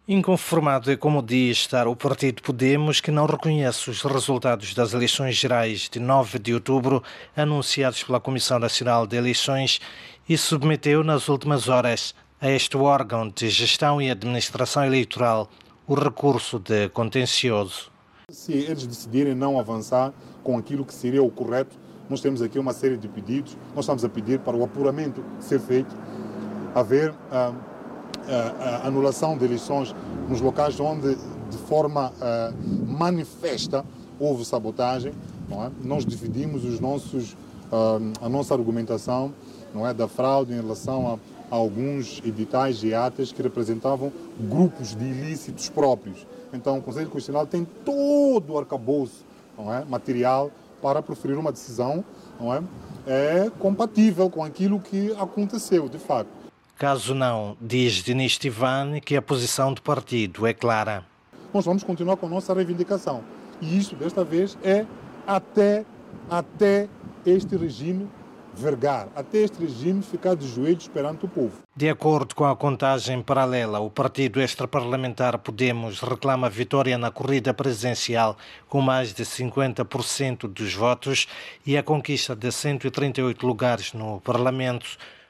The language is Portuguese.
Inconformado é como diz estar o partido Podemos, que não reconhece os resultados das eleições gerais de 9 de outubro, anunciados pela Comissão Nacional de Eleições, e submeteu nas últimas horas a este órgão de gestão e administração eleitoral o recurso de contencioso. Se eles decidirem não avançar com aquilo que seria o correto, nós temos aqui uma série de pedidos. Nós estamos a pedir para o apuramento ser feito, haver a anulação de eleições nos locais onde de forma manifesta houve sabotagem. Não é? Nós dividimos a nossa argumentação, não é, da fraude em relação a alguns editais e atas que representavam grupos de ilícitos próprios. Então o Conselho Constitucional tem todo o arcabouço, não é, material para proferir uma decisão, não é compatível com aquilo que aconteceu de facto. Caso não, diz Denis Tivane que a posição do partido é clara. Nós vamos continuar com a nossa reivindicação. E isso, desta vez, é até este regime vergar, até este regime ficar de joelhos perante o povo. De acordo com a contagem paralela, o partido extraparlamentar Podemos reclama vitória na corrida presidencial com mais de 50% dos votos e a conquista de 138 lugares no Parlamento.